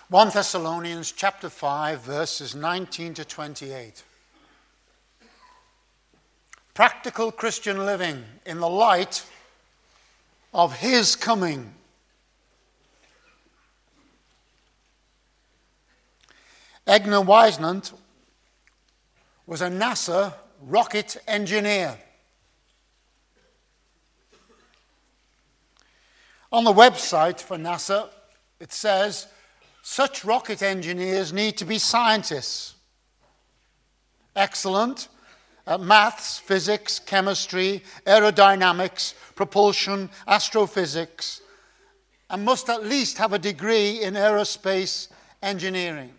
1 Thessalonians chapter 5, verses 19 to 28. Practical Christian living in the light of his coming. Egner Weisnant was a NASA rocket engineer. On the website for NASA, it says, such rocket engineers need to be scientists, excellent at maths, physics, chemistry, aerodynamics, propulsion, astrophysics, and must at least have a degree in aerospace engineering.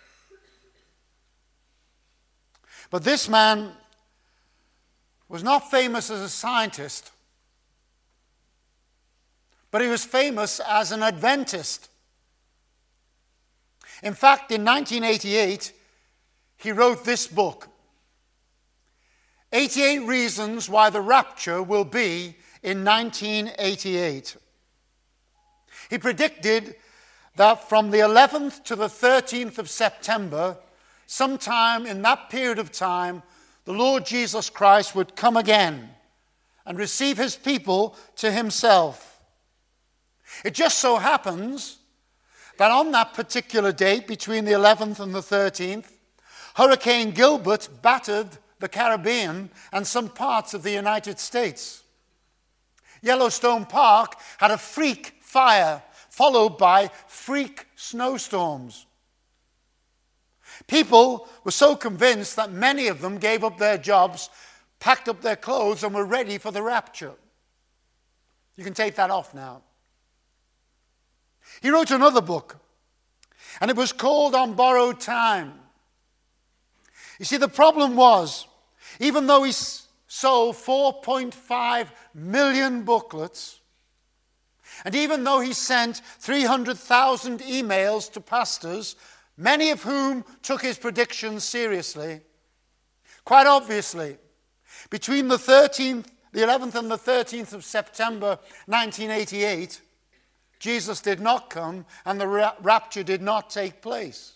But this man was not famous as a scientist, but he was famous as an Adventist. In fact, in 1988, he wrote this book, 88 Reasons Why the Rapture Will Be in 1988. He predicted that from the 11th to the 13th of September, sometime in that period of time, the Lord Jesus Christ would come again and receive his people to himself. It just so happens that on that particular date, between the 11th and the 13th, Hurricane Gilbert battered the Caribbean and some parts of the United States. Yellowstone Park had a freak fire, followed by freak snowstorms. People were so convinced that many of them gave up their jobs, packed up their clothes, and were ready for the rapture. You can take that off now. He wrote another book, and it was called On Borrowed Time. You see, the problem was, even though he sold 4.5 million booklets, and even though he sent 300,000 emails to pastors, many of whom took his predictions seriously, quite obviously, between the 11th and the 13th of September 1988, Jesus did not come and the rapture did not take place.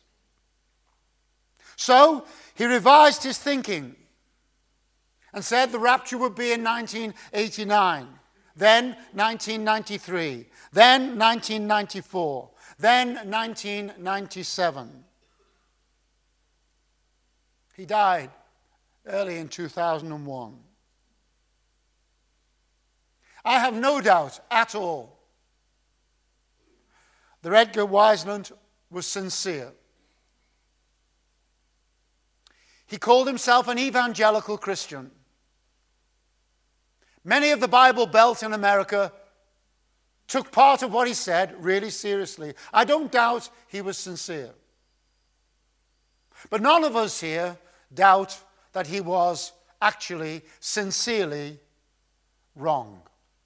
So he revised his thinking and said the rapture would be in 1989, then 1993, then 1994, then 1997. He died early in 2001. I have no doubt at all that Egner Weisnant was sincere. He called himself an evangelical Christian. Many of the Bible Belt in America took part of what he said really seriously. I don't doubt he was sincere. But none of us here doubt that he was actually sincerely wrong.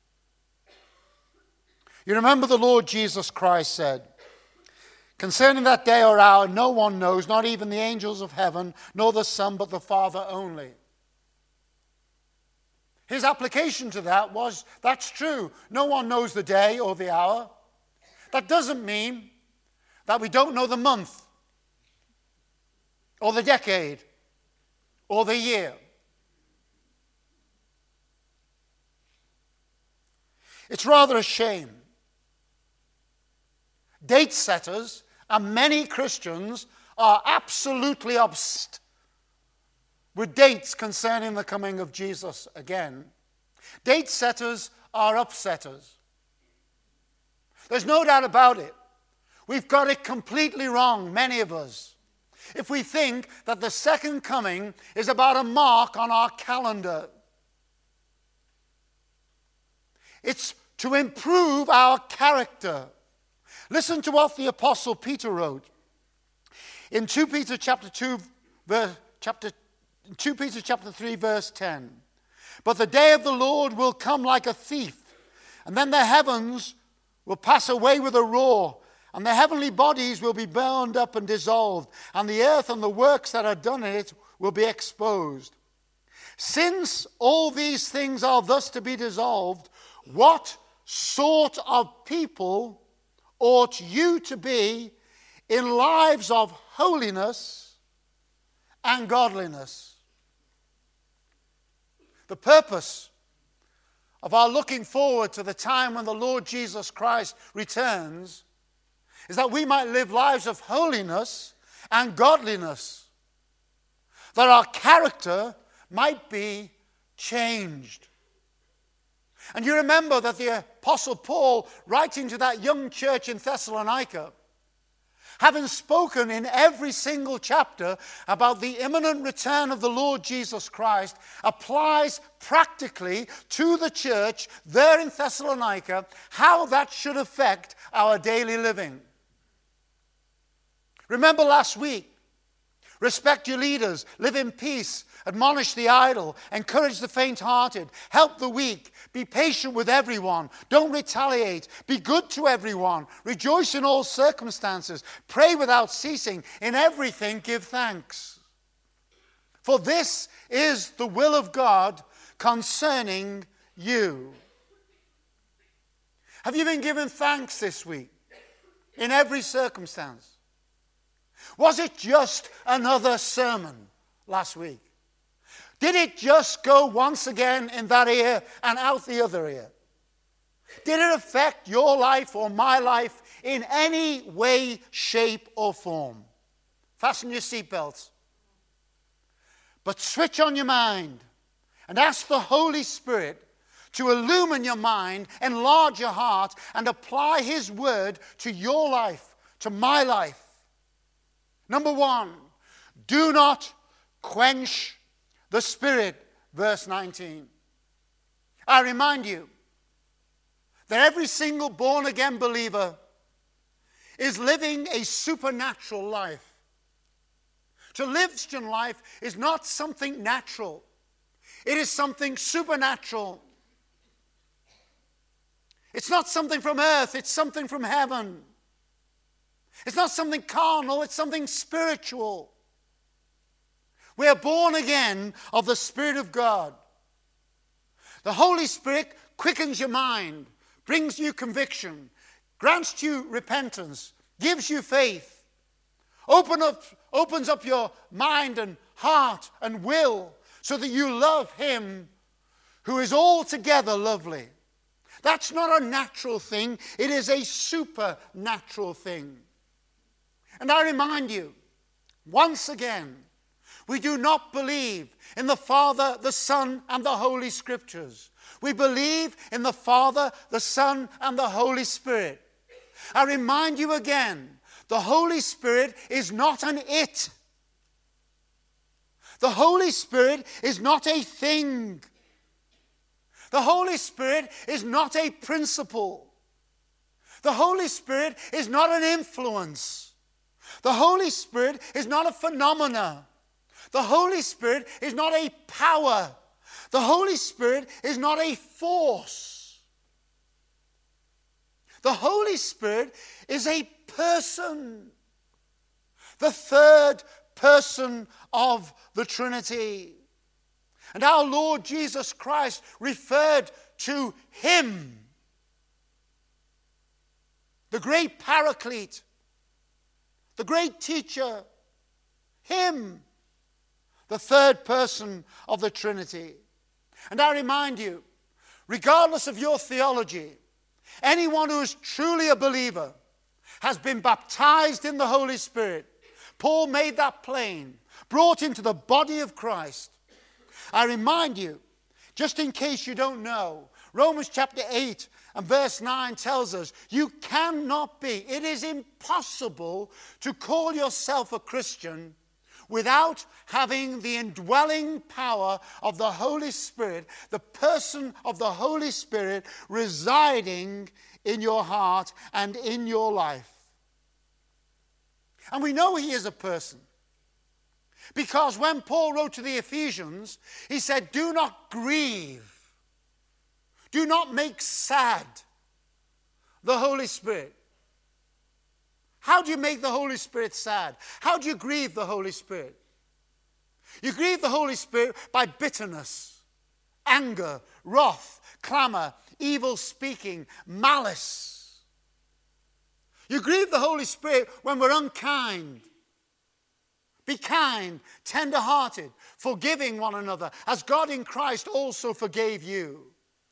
You remember the Lord Jesus Christ said, concerning that day or hour, no one knows, not even the angels of heaven, nor the Son, but the Father only. His application to that was, that's true. No one knows the day or the hour. That doesn't mean that we don't know the month, or the decade, or the year. It's rather a shame. Date setters, and many Christians, are absolutely obsessed with dates concerning the coming of Jesus again. Date setters are upsetters. There's no doubt about it. We've got it completely wrong, many of us, if we think that the second coming is about a mark on our calendar. It's to improve our character. Listen to what the Apostle Peter wrote in 2 Peter chapter 3, verse 10. But the day of the Lord will come like a thief, and then the heavens will pass away with a roar, and the heavenly bodies will be burned up and dissolved, and the earth and the works that are done in it will be exposed. Since all these things are thus to be dissolved, what sort of people ought you to be in lives of holiness and godliness. The purpose of our looking forward to the time when the Lord Jesus Christ returns is that we might live lives of holiness and godliness, that our character might be changed. And you remember that the Apostle Paul, writing to that young church in Thessalonica, having spoken in every single chapter about the imminent return of the Lord Jesus Christ, applies practically to the church there in Thessalonica how that should affect our daily living. Remember last week, respect your leaders, live in peace, admonish the idle, encourage the faint-hearted, help the weak, be patient with everyone, don't retaliate, be good to everyone, rejoice in all circumstances, pray without ceasing, in everything give thanks. For this is the will of God concerning you. Have you been given thanks this week in every circumstance? Was it just another sermon last week? Did it just go once again in that ear and out the other ear? Did it affect your life or my life in any way, shape, or form? Fasten your seatbelts. But switch on your mind and ask the Holy Spirit to illumine your mind, enlarge your heart, and apply His word to your life, to my life. Number one, do not quench the Spirit, verse 19. I remind you that every single born-again believer is living a supernatural life. To live Christian life is not something natural. It is something supernatural. It's not something from earth, it's something from heaven. It's not something carnal, it's something spiritual. We are born again of the Spirit of God. The Holy Spirit quickens your mind, brings you conviction, grants you repentance, gives you faith, opens up your mind and heart and will so that you love Him who is altogether lovely. That's not a natural thing, it is a supernatural thing. And I remind you, once again, we do not believe in the Father, the Son, and the Holy Scriptures. We believe in the Father, the Son, and the Holy Spirit. I remind you again, the Holy Spirit is not an it. The Holy Spirit is not a thing. The Holy Spirit is not a principle. The Holy Spirit is not an influence. The Holy Spirit is not a phenomena. The Holy Spirit is not a power. The Holy Spirit is not a force. The Holy Spirit is a person. The third person of the Trinity. And our Lord Jesus Christ referred to Him, the great Paraclete, the great teacher, Him, the third person of the Trinity. And I remind you, regardless of your theology, anyone who is truly a believer has been baptized in the Holy Spirit. Paul made that plain, brought into the body of Christ. I remind you, just in case you don't know, Romans chapter 8 and verse 9 tells us you cannot be, it is impossible to call yourself a Christian without having the indwelling power of the Holy Spirit, the person of the Holy Spirit residing in your heart and in your life. And we know He is a person, because when Paul wrote to the Ephesians, he said, do not grieve, do not make sad the Holy Spirit. How do you make the Holy Spirit sad? How do you grieve the Holy Spirit? You grieve the Holy Spirit by bitterness, anger, wrath, clamor, evil speaking, malice. You grieve the Holy Spirit when we're unkind. Be kind, tender-hearted, forgiving one another, as God in Christ also forgave you.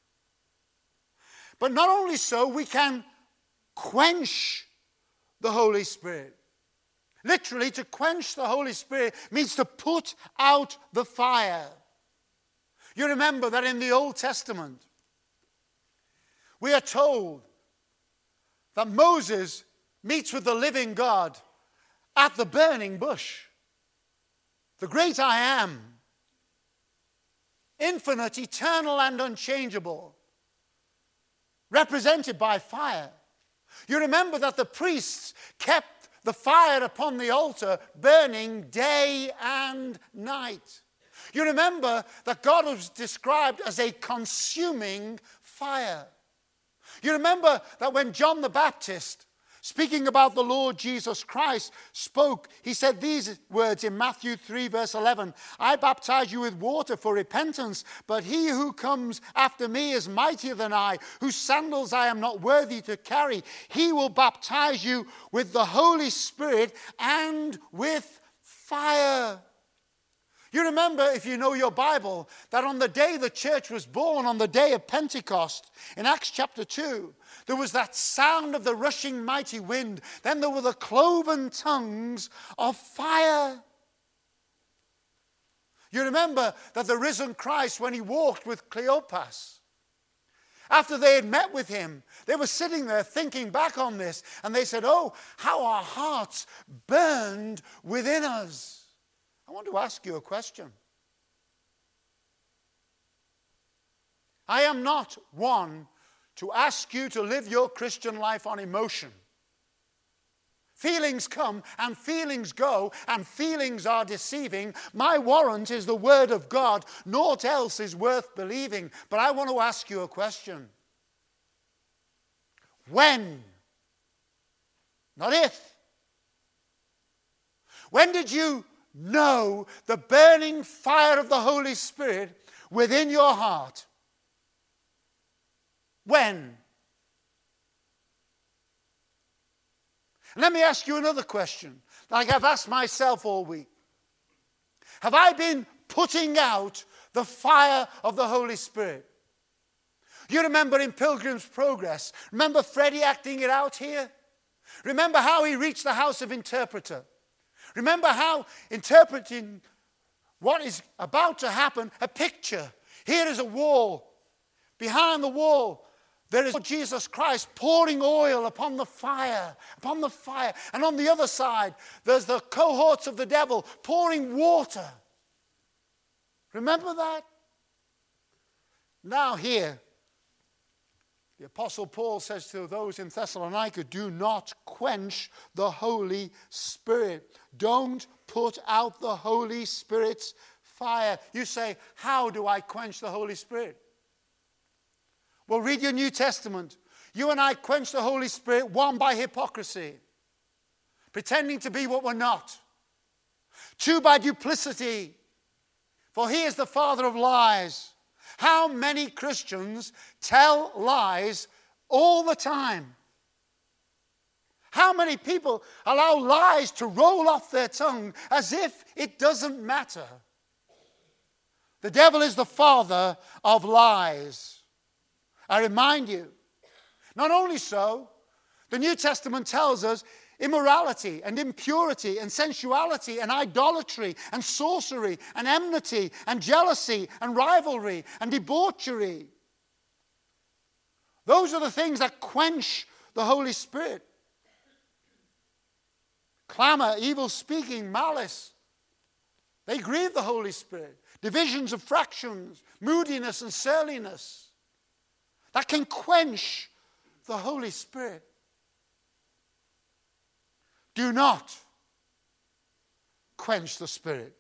But not only so, we can quench the Holy Spirit. Literally, to quench the Holy Spirit means to put out the fire. You remember that in the Old Testament, we are told that Moses meets with the living God at the burning bush. The great I am, infinite, eternal, and unchangeable, represented by fire. You remember that the priests kept the fire upon the altar burning day and night. You remember that God was described as a consuming fire. You remember that when John the Baptist, speaking about the Lord Jesus Christ, spoke, he said these words in Matthew 3 verse 11, I baptize you with water for repentance, but he who comes after me is mightier than I, whose sandals I am not worthy to carry. He will baptize you with the Holy Spirit and with fire. You remember, if you know your Bible, that on the day the church was born, on the day of Pentecost, in Acts chapter 2, there was that sound of the rushing mighty wind. Then there were the cloven tongues of fire. You remember that the risen Christ, when he walked with Cleopas, after they had met with him, they were sitting there thinking back on this, and they said, oh, how our hearts burned within us. I want to ask you a question. I am not one to ask you to live your Christian life on emotion. Feelings come and feelings go, and feelings are deceiving. My warrant is the word of God. Naught else is worth believing. But I want to ask you a question. When? Not if. When did you know the burning fire of the Holy Spirit within your heart? When? And let me ask you another question, like I've asked myself all week. Have I been putting out the fire of the Holy Spirit? You remember in Pilgrim's Progress, remember Freddie acting it out here? Remember how he reached the house of interpreter? Remember how interpreting what is about to happen, a picture. Here is a wall. Behind the wall, there is Jesus Christ pouring oil upon the fire. And on the other side, there's the cohorts of the devil pouring water. Remember that? Now here, the Apostle Paul says to those in Thessalonica, do not quench the Holy Spirit. Don't put out the Holy Spirit's fire. You say, how do I quench the Holy Spirit? Well, read your New Testament. You and I quench the Holy Spirit, one, by hypocrisy, pretending to be what we're not. Two, by duplicity, for he is the father of lies. How many Christians tell lies all the time? How many people allow lies to roll off their tongue as if it doesn't matter? The devil is the father of lies. I remind you. Not only so, the New Testament tells us immorality and impurity and sensuality and idolatry and sorcery and enmity and jealousy and rivalry and debauchery. Those are the things that quench the Holy Spirit. Clamor, evil speaking, malice. They grieve the Holy Spirit. Divisions of fractions, moodiness and surliness. That can quench the Holy Spirit. Do not quench the Spirit.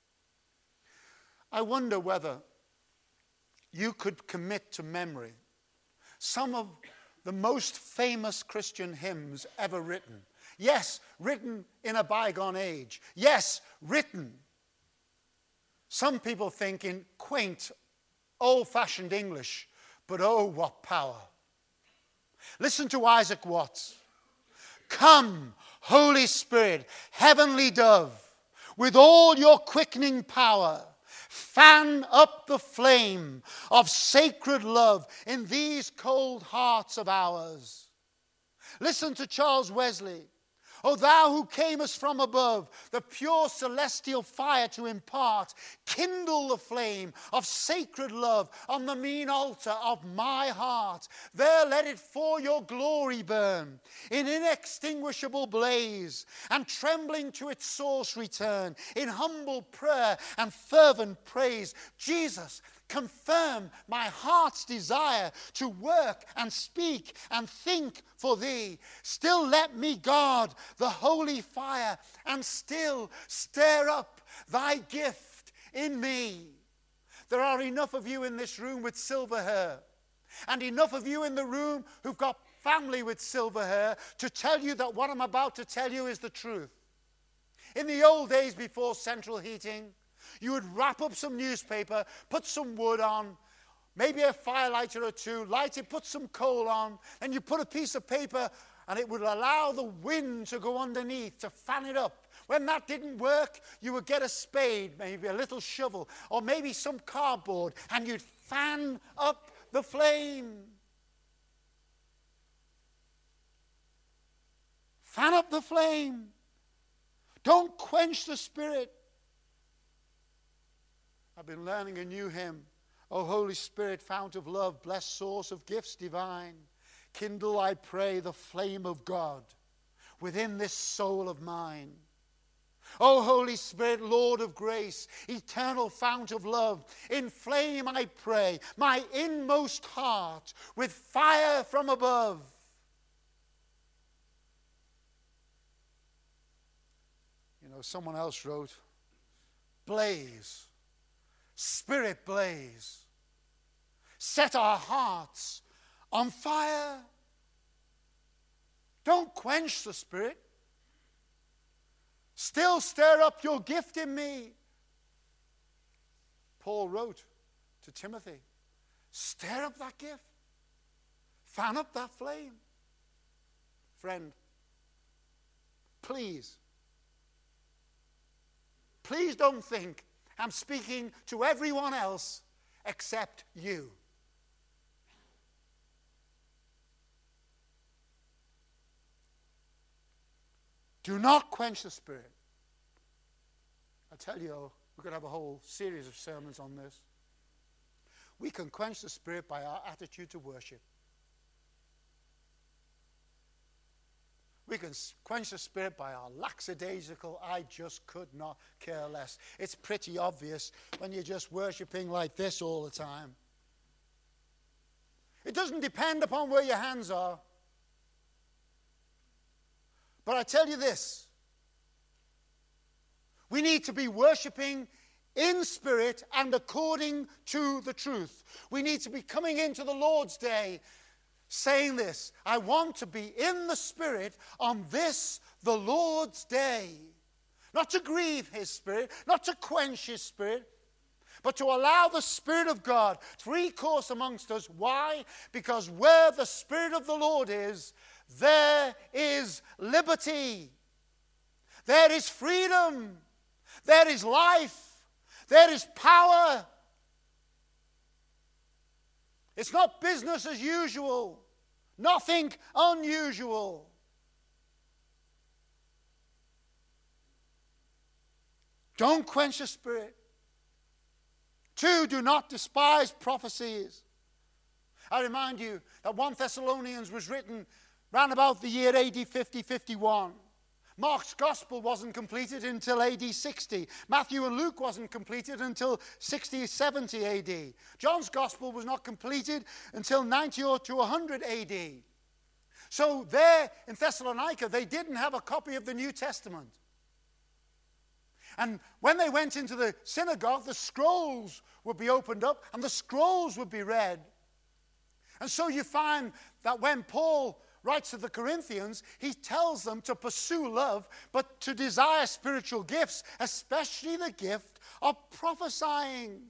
I wonder whether you could commit to memory some of the most famous Christian hymns ever written. Yes, written in a bygone age. Yes, written, some people think, in quaint, old-fashioned English. But oh, what power. Listen to Isaac Watts. Come, Holy Spirit, heavenly dove, with all your quickening power, fan up the flame of sacred love in these cold hearts of ours. Listen to Charles Wesley. O thou who camest from above, the pure celestial fire to impart, kindle the flame of sacred love on the mean altar of my heart. There let it for your glory burn, in inextinguishable blaze, and trembling to its source return, in humble prayer and fervent praise. Jesus, confirm my heart's desire to work and speak and think for thee. Still let me guard the holy fire, and still stir up thy gift in me. There are enough of you in this room with silver hair, and enough of you in the room who've got family with silver hair, to tell you that what I'm about to tell you is the truth. In the old days before central heating, you would wrap up some newspaper, put some wood on, maybe a firelighter or two, light it, put some coal on, and you put a piece of paper, and it would allow the wind to go underneath to fan it up. When that didn't work, you would get a spade, maybe a little shovel, or maybe some cardboard, and you'd fan up the flame. Fan up the flame. Don't quench the Spirit. I've been learning a new hymn. O Holy Spirit, fount of love, blessed source of gifts divine, kindle, I pray, the flame of God within this soul of mine. O Holy Spirit, Lord of grace, eternal fount of love, inflame, I pray, my inmost heart with fire from above. You know, someone else wrote, blaze. Spirit blaze, set our hearts on fire. Don't quench the Spirit. Still stir up your gift in me. Paul wrote to Timothy, stir up that gift. Fan up that flame. Friend, please don't think I'm speaking to everyone else except you. Do not quench the Spirit. I tell you, we could have a whole series of sermons on this. We can quench the Spirit by our attitude to worship. We can quench the Spirit by our lackadaisical, I just could not care less. It's pretty obvious when you're just worshiping like this all the time. It doesn't depend upon where your hands are. But I tell you this, we need to be worshiping in spirit and according to the truth. We need to be coming into the Lord's Day saying this, I want to be in the Spirit on this, the Lord's day. Not to grieve His Spirit, not to quench His Spirit, but to allow the Spirit of God free course amongst us. Why? Because where the Spirit of the Lord is, there is liberty. There is freedom. There is life. There is power. It's not business as usual. Nothing unusual. Don't quench the Spirit. 2, do not despise prophecies. I remind you that 1 Thessalonians was written round about the year AD 50-51. Mark's gospel wasn't completed until AD 60. Matthew and Luke wasn't completed until 60-70 AD. John's gospel was not completed until 90 or to 100 AD. So there in Thessalonica, they didn't have a copy of the New Testament. And when they went into the synagogue, the scrolls would be opened up and the scrolls would be read. And so you find that when Paul writes to the Corinthians, he tells them to pursue love, but to desire spiritual gifts, especially the gift of prophesying.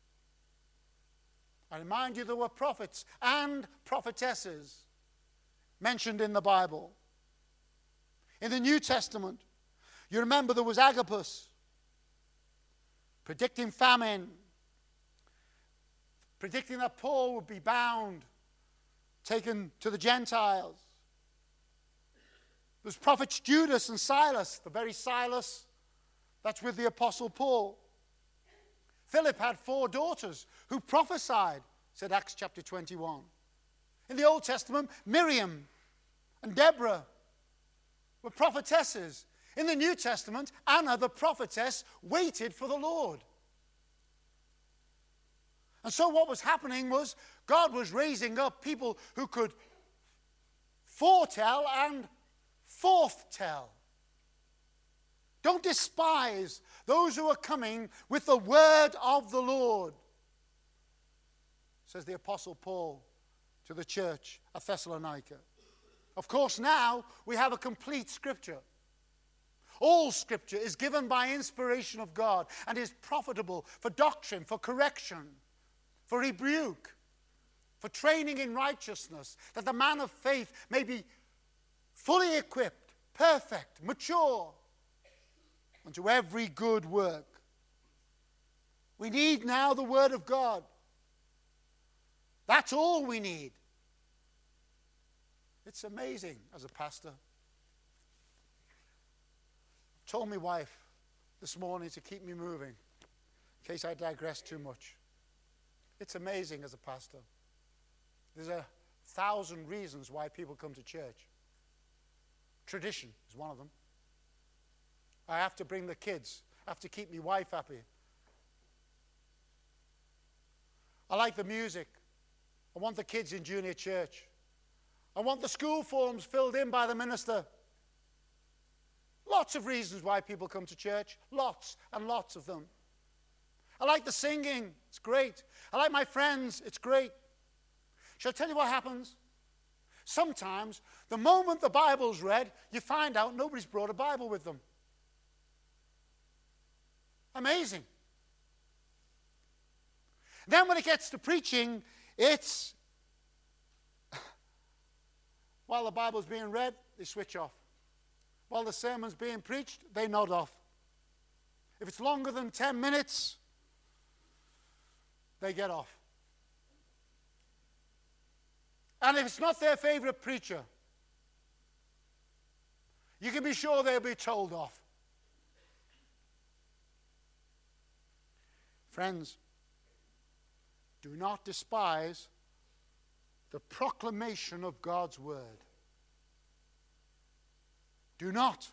I remind you there were prophets and prophetesses mentioned in the Bible. In the New Testament, you remember there was Agabus, predicting famine, predicting that Paul would be bound, taken to the Gentiles. There's prophets Judas and Silas, the very Silas that's with the Apostle Paul. Philip had 4 daughters who prophesied, said Acts chapter 21. In the Old Testament, Miriam and Deborah were prophetesses. In the New Testament, Anna, the prophetess, waited for the Lord. And so what was happening was God was raising up people who could foretell and forthtell. Don't despise those who are coming with the word of the Lord, says the Apostle Paul to the church at Thessalonica. Of course, now we have a complete Scripture. All Scripture is given by inspiration of God and is profitable for doctrine, for correction, for rebuke, for training in righteousness, that the man of faith may be fully equipped, perfect, mature, unto every good work. We need now the Word of God. That's all we need. It's amazing as a pastor. I told my wife this morning to keep me moving, in case I digress too much. It's amazing as a pastor. There's 1,000 reasons why people come to church. Tradition is one of them. I have to bring the kids. I have to keep my wife happy. I like the music. I want the kids in junior church. I want the school forms filled in by the minister. Lots of reasons why people come to church. Lots and lots of them. I like the singing. It's great. I like my friends. It's great. Shall I tell you what happens? Sometimes, the moment the Bible's read, you find out nobody's brought a Bible with them. Amazing. Then when it gets to preaching, it's while the Bible's being read, they switch off. While the sermon's being preached, they nod off. If it's longer than 10 minutes, they get off. And if it's not their favorite preacher, you can be sure they'll be told off. Friends, do not despise the proclamation of God's word. Do not.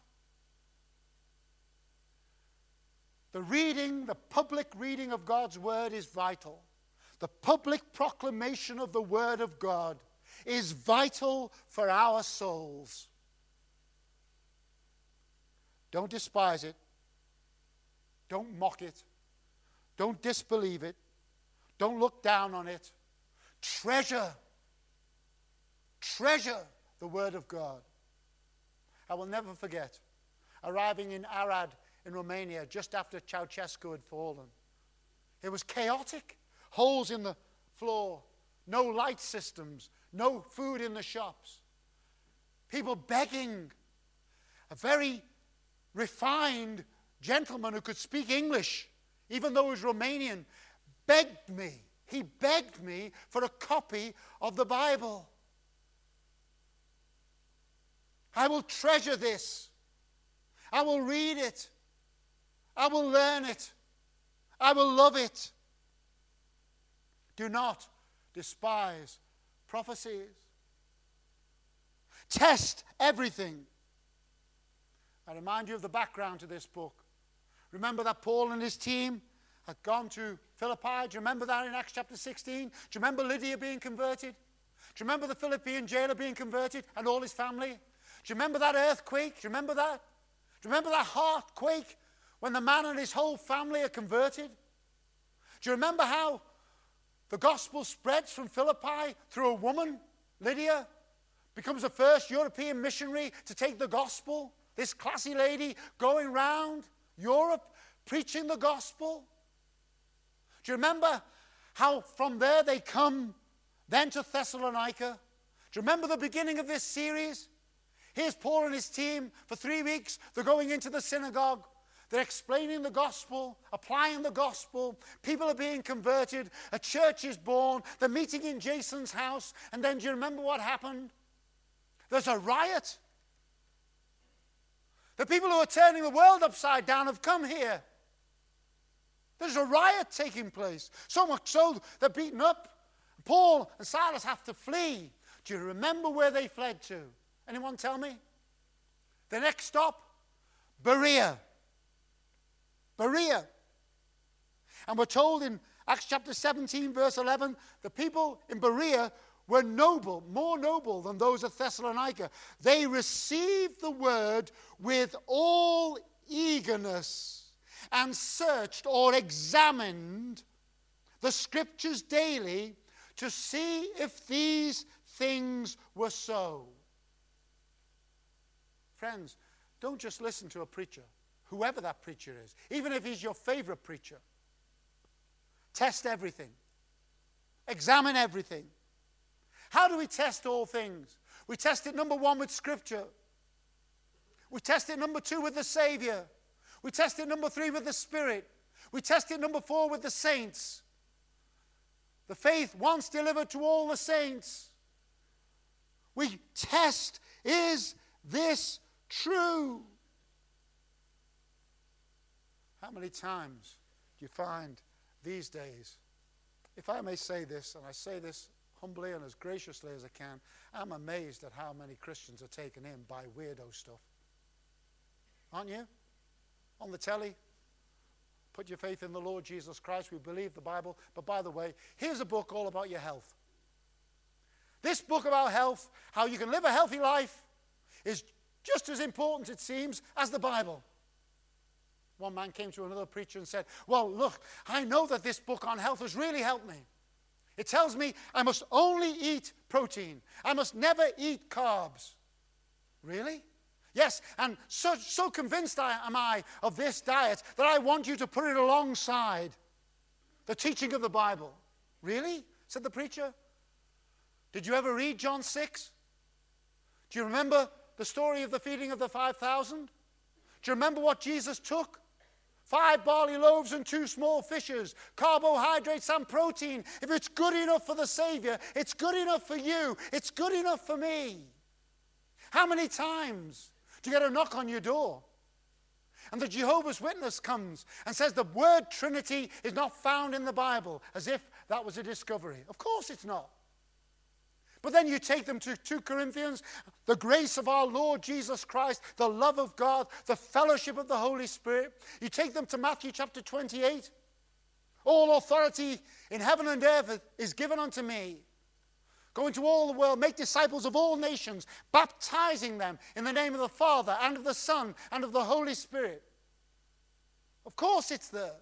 The public reading of God's word is vital. The public proclamation of the word of God is vital for our souls. Don't despise it. Don't mock it. Don't disbelieve it. Don't look down on it. Treasure the word of God. I will never forget arriving in Arad in Romania just after Ceausescu had fallen. It was chaotic. Holes in the floor, no light systems, no food in the shops. People begging. A very refined gentleman who could speak English, even though he was Romanian, begged me. He begged me for a copy of the Bible. I will treasure this. I will read it. I will learn it. I will love it. Do not despise prophecies. Test everything. I remind you of the background to this book. Remember that Paul and his team had gone to Philippi? Do you remember that in Acts chapter 16? Do you remember Lydia being converted? Do you remember the Philippian jailer being converted and all his family? Do you remember that earthquake? Do you remember that? Do you remember that heartquake when the man and his whole family are converted? Do you remember how the gospel spreads from Philippi through a woman, Lydia, becomes the first European missionary to take the gospel? This classy lady going around Europe preaching the gospel. Do you remember how from there they come then to Thessalonica? Do you remember the beginning of this series? Here's Paul and his team for 3 weeks. They're going into the synagogue. They're explaining the gospel, applying the gospel. People are being converted. A church is born. They're meeting in Jason's house. And then do you remember what happened? There's a riot. The people who are turning the world upside down have come here. There's a riot taking place. So much so they're beaten up. Paul and Silas have to flee. Do you remember where they fled to? Anyone tell me? The next stop? Berea. Berea. And we're told in Acts chapter 17, verse 11, the people in Berea were noble, more noble than those of Thessalonica. They received the word with all eagerness and searched or examined the scriptures daily to see if these things were so. Friends, don't just listen to a preacher, whoever that preacher is, even if he's your favorite preacher. Test everything. Examine everything. How do we test all things? We test it, number one, with Scripture. We test it, number two, with the Savior. We test it, number three, with the Spirit. We test it, number four, with the saints. The faith once delivered to all the saints. We test, is this true? How many times do you find these days, if I may say this, and I say this humbly and as graciously as I can, I'm amazed at how many Christians are taken in by weirdo stuff. Aren't you? On the telly, put your faith in the Lord Jesus Christ. We believe the Bible. But by the way, here's a book all about your health. This book about health, how you can live a healthy life, is just as important, it seems, as the Bible. One man came to another preacher and said, well, look, I know that this book on health has really helped me. It tells me I must only eat protein. I must never eat carbs. Really? Yes, and so convinced am I of this diet that I want you to put it alongside the teaching of the Bible. Really? Said the preacher. Did you ever read John 6? Do you remember the story of the feeding of the 5,000? Do you remember what Jesus took? 5 barley loaves and 2 small fishes, carbohydrates and protein. If it's good enough for the Savior, it's good enough for you. It's good enough for me. How many times do you get a knock on your door and the Jehovah's Witness comes and says the word Trinity is not found in the Bible, as if that was a discovery? Of course it's not. But then you take them to 2 Corinthians, the grace of our Lord Jesus Christ, the love of God, the fellowship of the Holy Spirit. You take them to Matthew chapter 28. All authority in heaven and earth is given unto me. Go into all the world, make disciples of all nations, baptizing them in the name of the Father and of the Son and of the Holy Spirit. Of course it's there.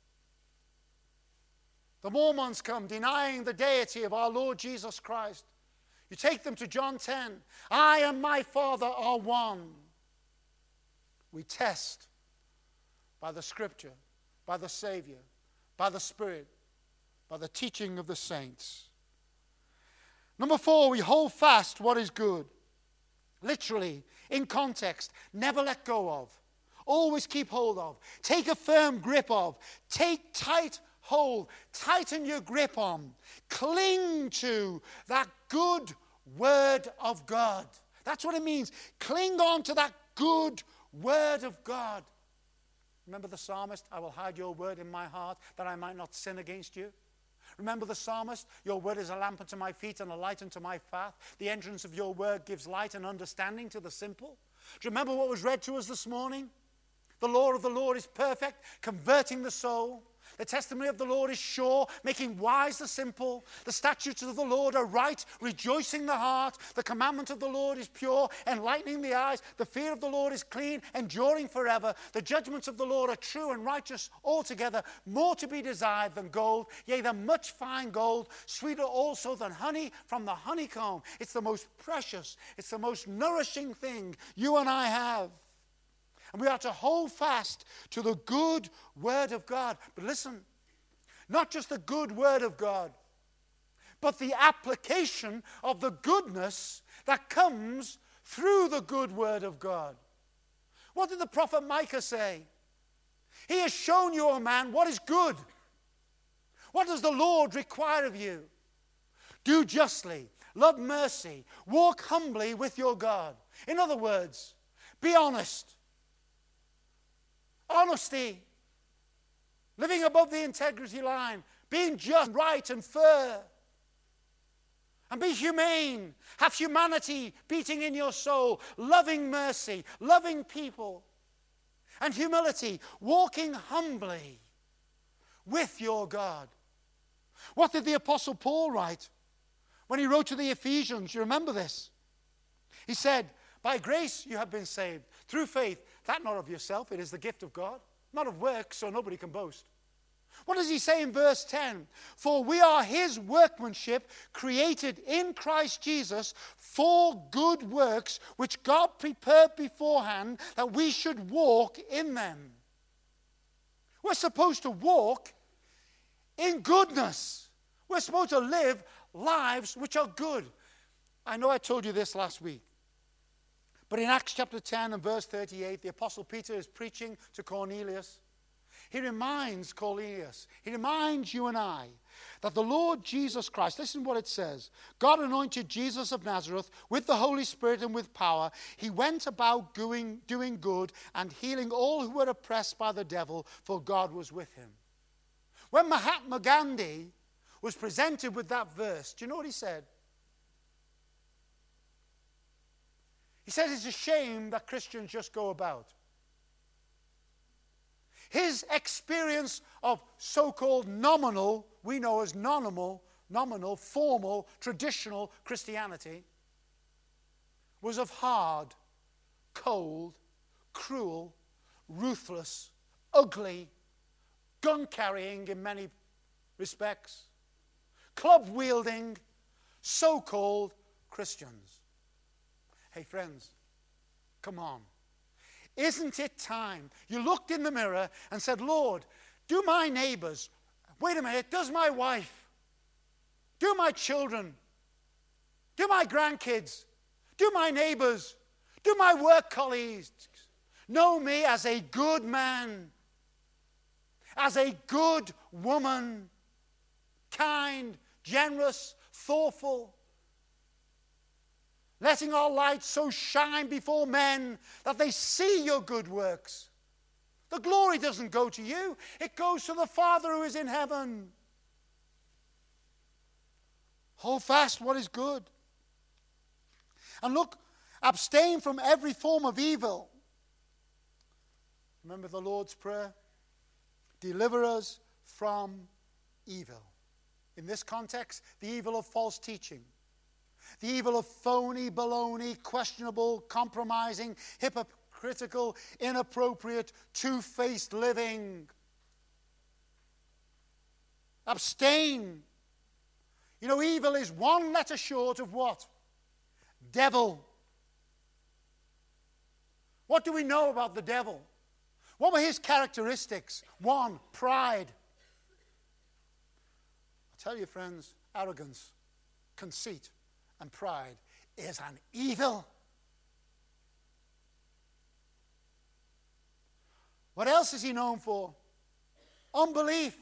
The Mormons come denying the deity of our Lord Jesus Christ. You take them to John 10. I and my Father are one. We test by the Scripture, by the Savior, by the Spirit, by the teaching of the saints. Number 4, we hold fast what is good. Literally, in context, never let go of. Always keep hold of. Take a firm grip of. Take tight hold. Tighten your grip on. Cling to that good word of God. That's what it means. Cling on to that good word of God. Remember the psalmist, I will hide your word in my heart that I might not sin against you. Remember the psalmist, your word is a lamp unto my feet and a light unto my path. The entrance of your word gives light and understanding to the simple. Do you remember what was read to us this morning? The law of the Lord is perfect, converting the soul. The testimony of the Lord is sure, making wise the simple. The statutes of the Lord are right, rejoicing the heart. The commandment of the Lord is pure, enlightening the eyes. The fear of the Lord is clean, enduring forever. The judgments of the Lord are true and righteous altogether, more to be desired than gold, yea, than much fine gold, sweeter also than honey from the honeycomb. It's the most precious, it's the most nourishing thing you and I have. And we are to hold fast to the good word of God. But listen, not just the good word of God, but the application of the goodness that comes through the good word of God. What did the prophet Micah say? He has shown you, O man, what is good. What does the Lord require of you? Do justly, love mercy, walk humbly with your God. In other words, be honest. Honesty. Living above the integrity line. Being just, right, and fair. And be humane. Have humanity beating in your soul. Loving mercy. Loving people. And humility. Walking humbly with your God. What did the Apostle Paul write when he wrote to the Ephesians? You remember this? He said, by grace you have been saved, through faith, that not of yourself, it is the gift of God, not of works, so nobody can boast. What does he say in verse 10? For we are his workmanship, created in Christ Jesus for good works, which God prepared beforehand that we should walk in them. We're supposed to walk in goodness. We're supposed to live lives which are good. I know I told you this last week. But in Acts chapter 10 and verse 38, the Apostle Peter is preaching to Cornelius. He reminds Cornelius, he reminds you and I, that the Lord Jesus Christ, listen what it says, God anointed Jesus of Nazareth with the Holy Spirit and with power. He went about doing good and healing all who were oppressed by the devil, for God was with him. When Mahatma Gandhi was presented with that verse, do you know what he said? He said it's a shame that Christians just go about. His experience of so-called nominal, we know as nominal, formal, traditional Christianity, was of hard, cold, cruel, ruthless, ugly, gun-carrying in many respects, club-wielding, so-called Christians. Hey friends, come on. Isn't it time you looked in the mirror and said, Lord, do my neighbors, wait a minute, does my wife, do my children, do my grandkids, do my neighbors, do my work colleagues know me as a good man, as a good woman, kind, generous, thoughtful, letting our light so shine before men that they see your good works. The glory doesn't go to you. It goes to the Father who is in heaven. Hold fast what is good. And look, abstain from every form of evil. Remember the Lord's Prayer? Deliver us from evil. In this context, the evil of false teaching. The evil of phony, baloney, questionable, compromising, hypocritical, inappropriate, two-faced living. Abstain. You know, evil is one letter short of what? Devil. What do we know about the devil? What were his characteristics? One, pride. I tell you, friends, arrogance, conceit, and pride is an evil. What else is he known for? Unbelief.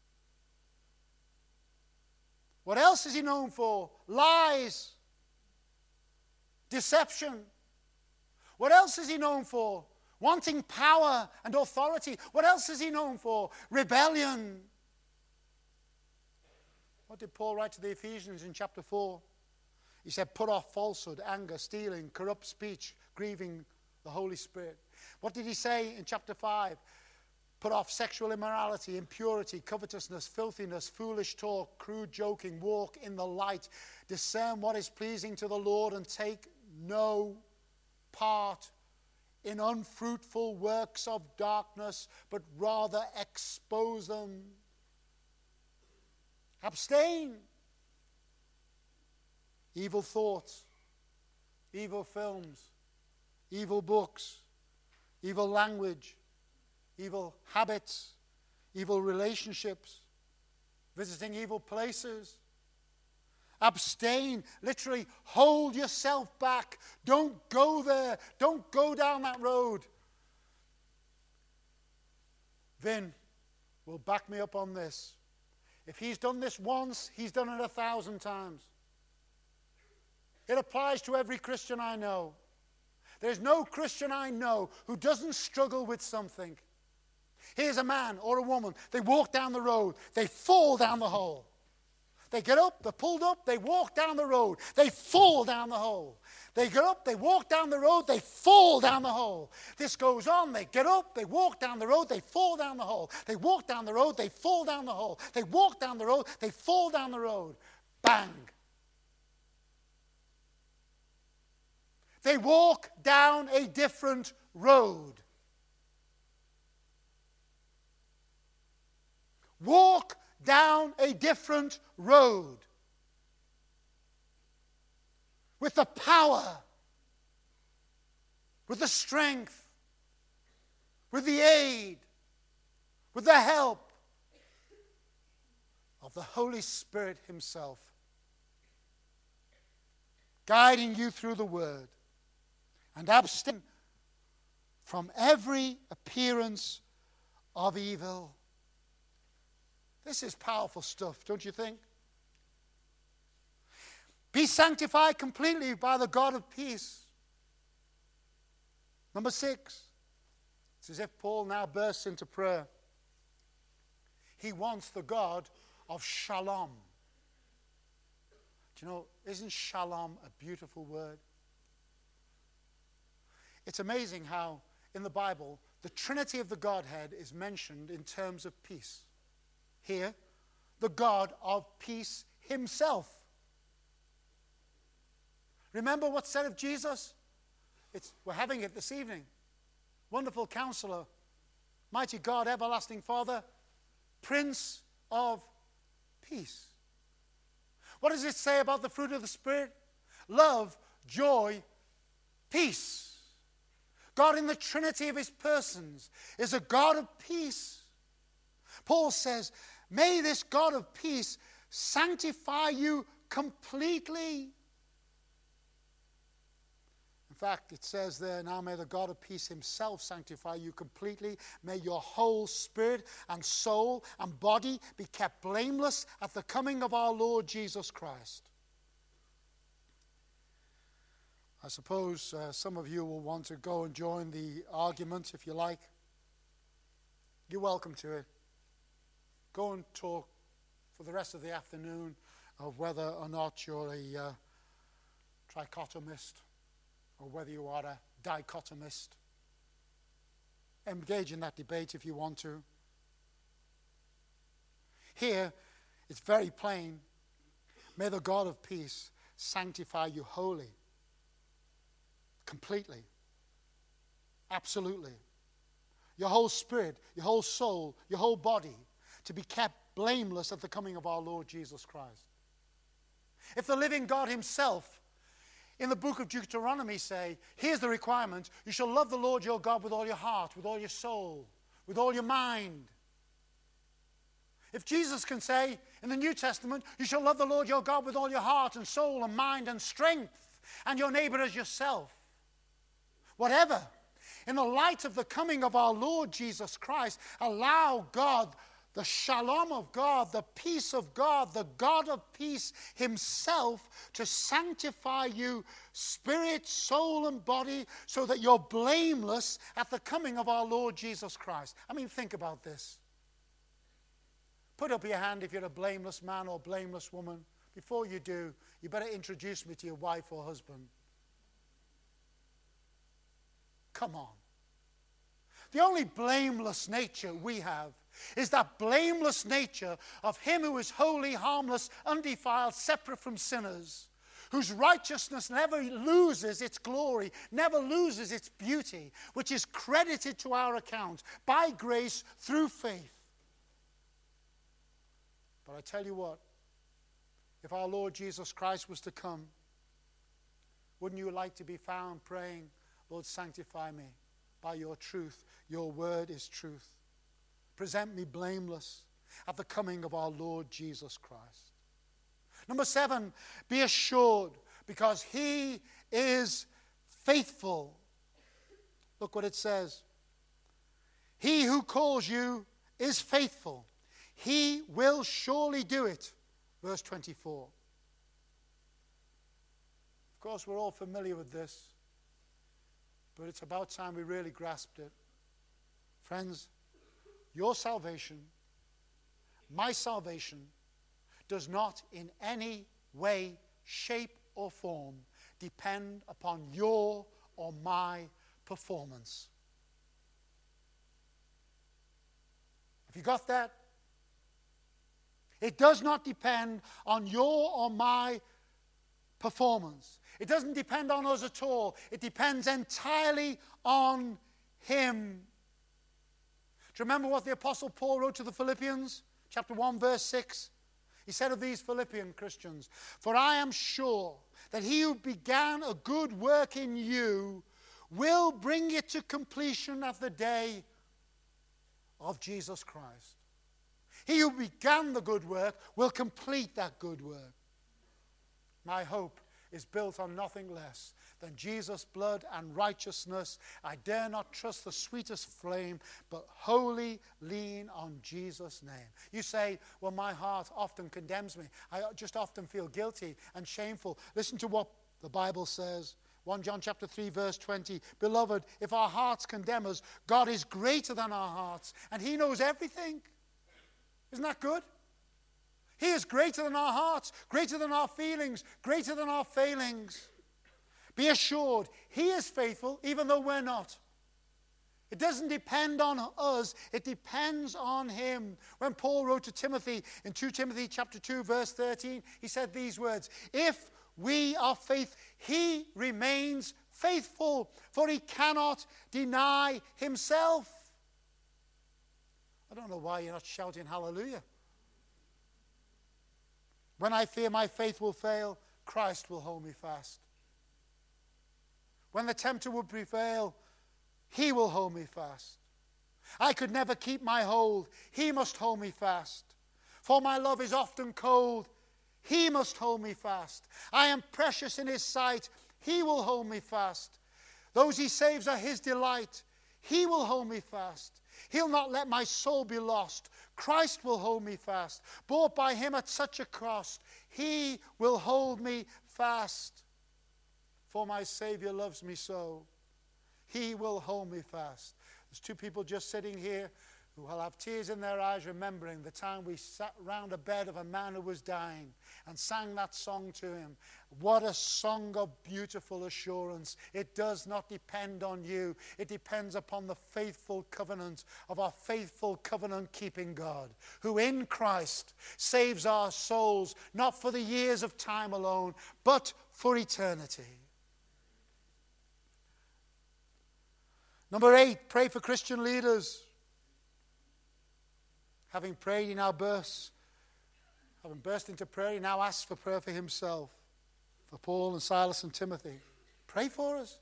What else is he known for? Lies. Deception. What else is he known for? Wanting power and authority. What else is he known for? Rebellion. What did Paul write to the Ephesians in chapter 4? He said, put off falsehood, anger, stealing, corrupt speech, grieving the Holy Spirit. What did he say in chapter 5? Put off sexual immorality, impurity, covetousness, filthiness, foolish talk, crude joking. Walk in the light. Discern what is pleasing to the Lord and take no part in unfruitful works of darkness, but rather expose them. Abstain. Evil thoughts, evil films, evil books, evil language, evil habits, evil relationships, visiting evil places, Abstain. Literally, hold yourself back. Don't go there. Don't go down that road. Vin will back me up on this. If he's done this once, he's done it 1,000 times. It applies to every Christian I know. There's no Christian I know who doesn't struggle with something. Here's a man or a woman. They walk down the road. They fall down the hole. They get up, they're pulled up, they walk down the road. They fall down the hole. They get up, they walk down the road, they fall down the hole. This goes on. They get up, they walk down the road, they fall down the hole. They walk down the road, they fall down the hole. They walk down the road, they fall down the road. Bang. They walk down a different road. Walk down a different road. With the power, with the strength, with the aid, with the help of the Holy Spirit himself, guiding you through the word, and abstain from every appearance of evil. This is powerful stuff, don't you think? Be sanctified completely by the God of peace. Number 6. It's as if Paul now bursts into prayer. He wants the God of shalom. Do you know, isn't shalom a beautiful word? It's amazing how in the Bible the Trinity of the Godhead is mentioned in terms of peace. Here, the God of peace himself. Remember what's said of Jesus? We're having it this evening. Wonderful Counselor, mighty God, everlasting Father, Prince of Peace. What does it say about the fruit of the Spirit? Love, joy, peace. God in the Trinity of his persons is a God of peace. Paul says, may this God of peace sanctify you completely. In fact, it says there, now may the God of peace himself sanctify you completely. May your whole spirit and soul and body be kept blameless at the coming of our Lord Jesus Christ. I suppose some of you will want to go and join the argument if you like. You're welcome to it. Go and talk for the rest of the afternoon of whether or not you're a trichotomist or whether you are a dichotomist. Engage in that debate if you want to. Here, it's very plain. May the God of peace sanctify you wholly, completely, absolutely. Your whole spirit, your whole soul, your whole body, to be kept blameless at the coming of our Lord Jesus Christ. If the living God himself, in the book of Deuteronomy say, here's the requirement, you shall love the Lord your God with all your heart, with all your soul, with all your mind. If Jesus can say in the New Testament, you shall love the Lord your God with all your heart and soul and mind and strength, and your neighbor as yourself, whatever, in the light of the coming of our Lord Jesus Christ, allow God, the shalom of God, the peace of God, the God of peace himself to sanctify you spirit, soul, and body so that you're blameless at the coming of our Lord Jesus Christ. I mean, think about this. Put up your hand if you're a blameless man or blameless woman. Before you do, you better introduce me to your wife or husband. Come on. The only blameless nature we have is that blameless nature of him who is holy, harmless, undefiled, separate from sinners, whose righteousness never loses its glory, never loses its beauty, which is credited to our account by grace through faith. But I tell you what, if our Lord Jesus Christ was to come, wouldn't you like to be found praying, Lord, sanctify me by your truth. Your word is truth. Present me blameless at the coming of our Lord Jesus Christ. Number 7, be assured, because he is faithful. Look what it says. He who calls you is faithful. He will surely do it. Verse 24. Of course, we're all familiar with this, but it's about time we really grasped it. Friends, your salvation, my salvation, does not in any way, shape, or form depend upon your or my performance. Have you got that? It does not depend on your or my performance. It doesn't depend on us at all. It depends entirely on him. Do you remember what the Apostle Paul wrote to the Philippians? Chapter 1, verse 6. He said of these Philippian Christians, "For I am sure that he who began a good work in you will bring it to completion at the day of Jesus Christ." He who began the good work will complete that good work. My hope is built on nothing less than Jesus' blood and righteousness. I dare not trust the sweetest flame, but wholly lean on Jesus' name. You say, well, my heart often condemns me. I just often feel guilty and shameful. Listen to what the Bible says. 1 John chapter 3, verse 20. Beloved, if our hearts condemn us, God is greater than our hearts, and he knows everything. Isn't that good? He is greater than our hearts, greater than our feelings, greater than our failings. Be assured, he is faithful even though we're not. It doesn't depend on us, it depends on him. When Paul wrote to Timothy in 2 Timothy chapter 2, verse 13, he said these words, "If we are faithful, he remains faithful, for he cannot deny himself." I don't know why you're not shouting hallelujah. When I fear my faith will fail, Christ will hold me fast. When the tempter would prevail, he will hold me fast. I could never keep my hold. He must hold me fast. For my love is often cold. He must hold me fast. I am precious in his sight. He will hold me fast. Those he saves are his delight. He will hold me fast. He'll not let my soul be lost. Christ will hold me fast. Bought by him at such a cost, he will hold me fast. For my Savior loves me so. He will hold me fast. There's two people just sitting here who will have tears in their eyes remembering the time we sat round a bed of a man who was dying and sang that song to him. What a song of beautiful assurance. It does not depend on you. It depends upon the faithful covenant of our faithful covenant-keeping God, who in Christ saves our souls, not for the years of time alone, but for eternity. Number 8, pray for Christian leaders. Having prayed, he now bursts. Having burst into prayer, he now asks for prayer for himself, for Paul and Silas and Timothy. Pray for us.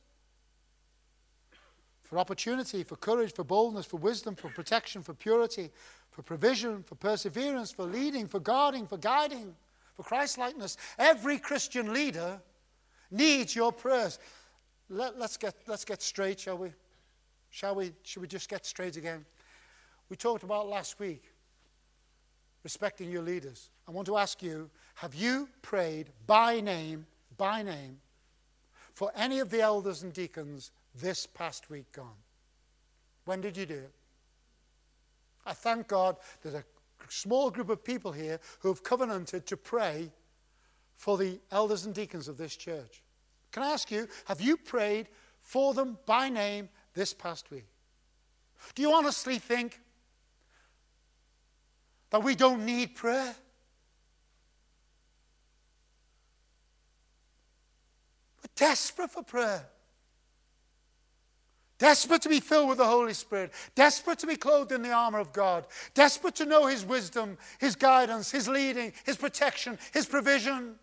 For opportunity, for courage, for boldness, for wisdom, for protection, for purity, for provision, for perseverance, for leading, for guarding, for guiding, for Christ-likeness. Every Christian leader needs your prayers. Let's get straight, shall we? Should we just get straight again? We talked about last week respecting your leaders. I want to ask you, have you prayed by name, for any of the elders and deacons this past week gone? When did you do it? I thank God there's a small group of people here who have covenanted to pray for the elders and deacons of this church. Can I ask you, have you prayed for them by name this past week? Do you honestly think that we don't need prayer? We're desperate for prayer. Desperate to be filled with the Holy Spirit. Desperate to be clothed in the armor of God. Desperate to know his wisdom, his guidance, his leading, his protection, his provision.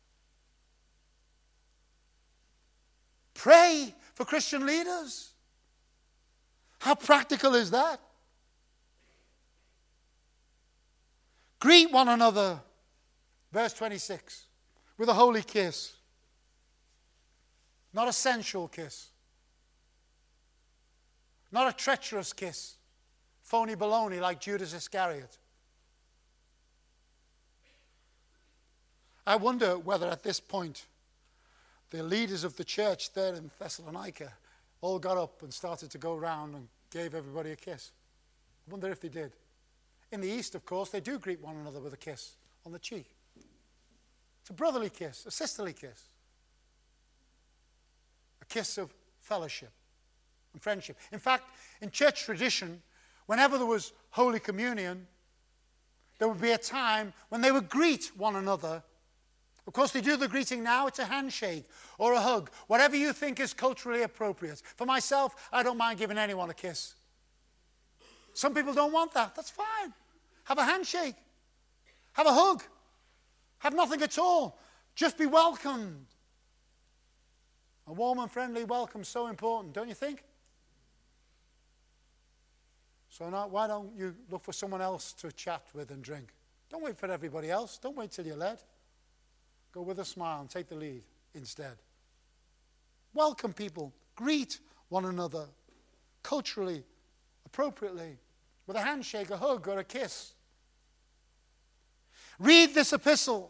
Pray for Christian leaders. How practical is that? Greet one another Verse 26. With a holy kiss. Not a sensual kiss. Not a treacherous kiss. Phony baloney like Judas Iscariot. I wonder whether at this point the leaders of the church there in Thessalonica all got up and started to go around and gave everybody a kiss. I wonder if they did. In the East, of course, they do greet one another with a kiss on the cheek. It's a brotherly kiss, a sisterly kiss. A kiss of fellowship and friendship. In fact, in church tradition, whenever there was Holy Communion, there would be a time when they would greet one another. Of course, they do the greeting now. It's a handshake or a hug, whatever you think is culturally appropriate. For myself, I don't mind giving anyone a kiss. Some people don't want that. That's fine. Have a handshake. Have a hug. Have nothing at all. Just be welcomed. A warm and friendly welcome is so important, don't you think? So now, why don't you look for someone else to chat with and drink? Don't wait for everybody else. Don't wait till you're led. Go with a smile and take the lead instead. Welcome people. Greet one another culturally, appropriately, with a handshake, a hug, or a kiss. Read this epistle.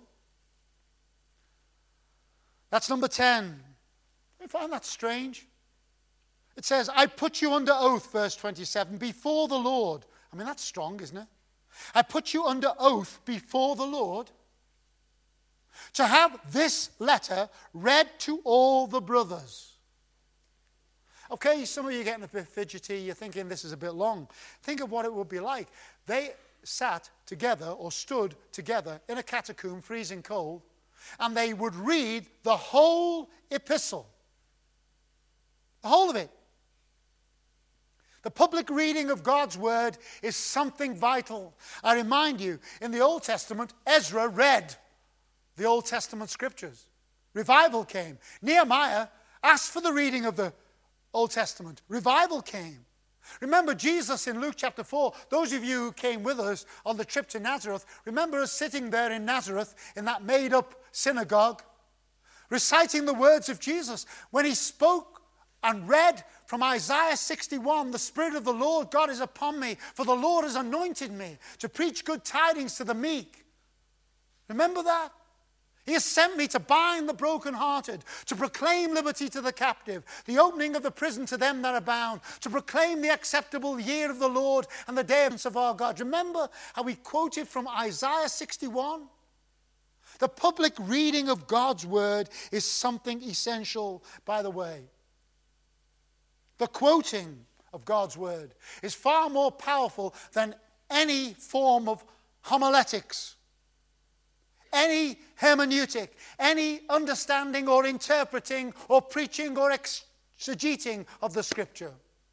That's number 10. You find that strange? It says, I put you under oath, verse 27, before the Lord. I mean, that's strong, isn't it? I put you under oath before the Lord to have this letter read to all the brothers. Okay, some of you are getting a bit fidgety. You're thinking this is a bit long. Think of what it would be like. They sat together or stood together in a catacomb, freezing cold, and they would read the whole epistle. The whole of it. The public reading of God's word is something vital. I remind you, in the Old Testament, Ezra read the Old Testament scriptures. Revival came. Nehemiah asked for the reading of the Old Testament. Revival came. Remember Jesus in Luke chapter 4. Those of you who came with us on the trip to Nazareth, remember us sitting there in Nazareth in that made-up synagogue, reciting the words of Jesus. When he spoke and read from Isaiah 61, the Spirit of the Lord God is upon me, for the Lord has anointed me to preach good tidings to the meek. Remember that? He has sent me to bind the brokenhearted, to proclaim liberty to the captive, the opening of the prison to them that are bound, to proclaim the acceptable year of the Lord and the day of our God. Remember how we quoted from Isaiah 61? The public reading of God's word is something essential, by the way. The quoting of God's word is far more powerful than any form of homiletics, any hermeneutic, any understanding or interpreting or preaching or exegeting of the scripture.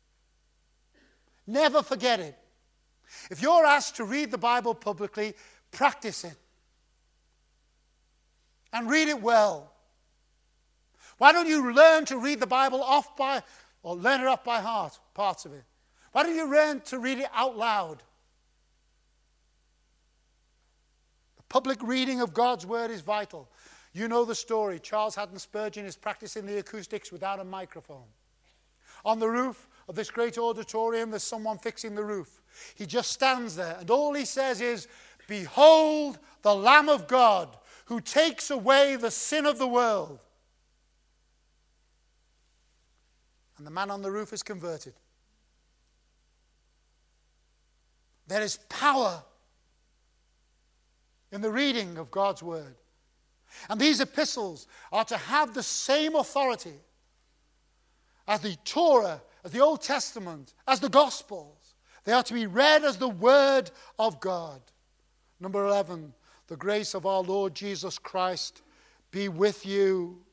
Never forget it. If you're asked to read the Bible publicly, practice it. And read it well. Why don't you learn to read the Bible learn it off by heart, parts of it? Why don't you learn to read it out loud? Public reading of God's word is vital. You know the story. Charles Haddon Spurgeon is practicing the acoustics without a microphone. On the roof of this great auditorium, there's someone fixing the roof. He just stands there, and all he says is, "Behold the Lamb of God who takes away the sin of the world." And the man on the roof is converted. There is power in the reading of God's word. And these epistles are to have the same authority as the Torah, as the Old Testament, as the Gospels. They are to be read as the word of God. Number 11, the grace of our Lord Jesus Christ be with you.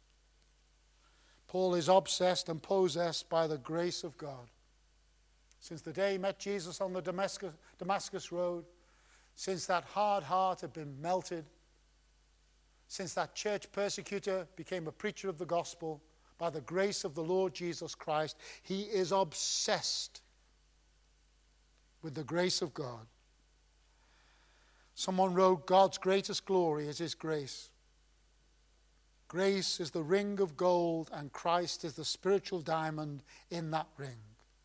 Paul is obsessed and possessed by the grace of God. Since the day he met Jesus on the Damascus Road, since that hard heart had been melted, since that church persecutor became a preacher of the gospel, by the grace of the Lord Jesus Christ, he is obsessed with the grace of God. Someone wrote, God's greatest glory is his grace. Grace is the ring of gold, and Christ is the spiritual diamond in that ring.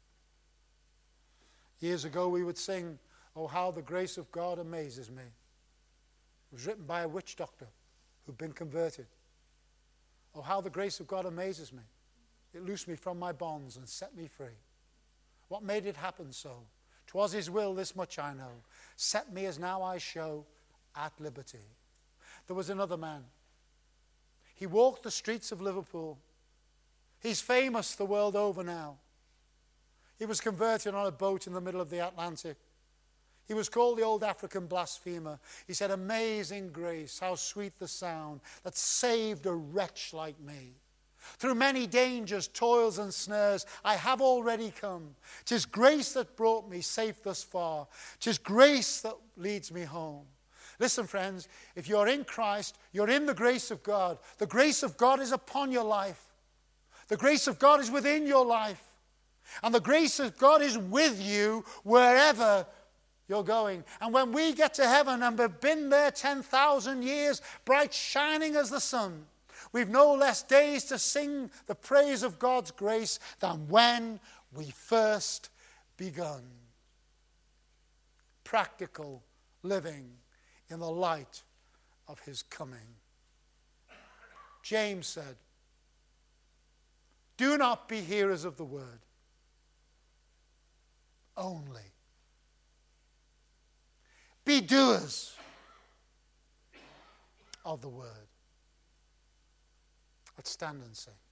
Years ago we would sing, oh, how the grace of God amazes me. It was written by a witch doctor who'd been converted. Oh, how the grace of God amazes me. It loosed me from my bonds and set me free. What made it happen so? 'Twas his will, this much I know. Set me as now I show at liberty. There was another man. He walked the streets of Liverpool. He's famous the world over now. He was converted on a boat in the middle of the Atlantic. He was called the old African blasphemer. He said, amazing grace, how sweet the sound that saved a wretch like me. Through many dangers, toils and snares, I have already come. 'Tis grace that brought me safe thus far. 'Tis grace that leads me home. Listen, friends, if you're in Christ, you're in the grace of God. The grace of God is upon your life. The grace of God is within your life. And the grace of God is with you wherever you're going. And when we get to heaven and we've been there 10,000 years, bright shining as the sun, we've no less days to sing the praise of God's grace than when we first begun. Practical living in the light of his coming. James said, do not be hearers of the word only. Be doers of the word. Let's stand and sing.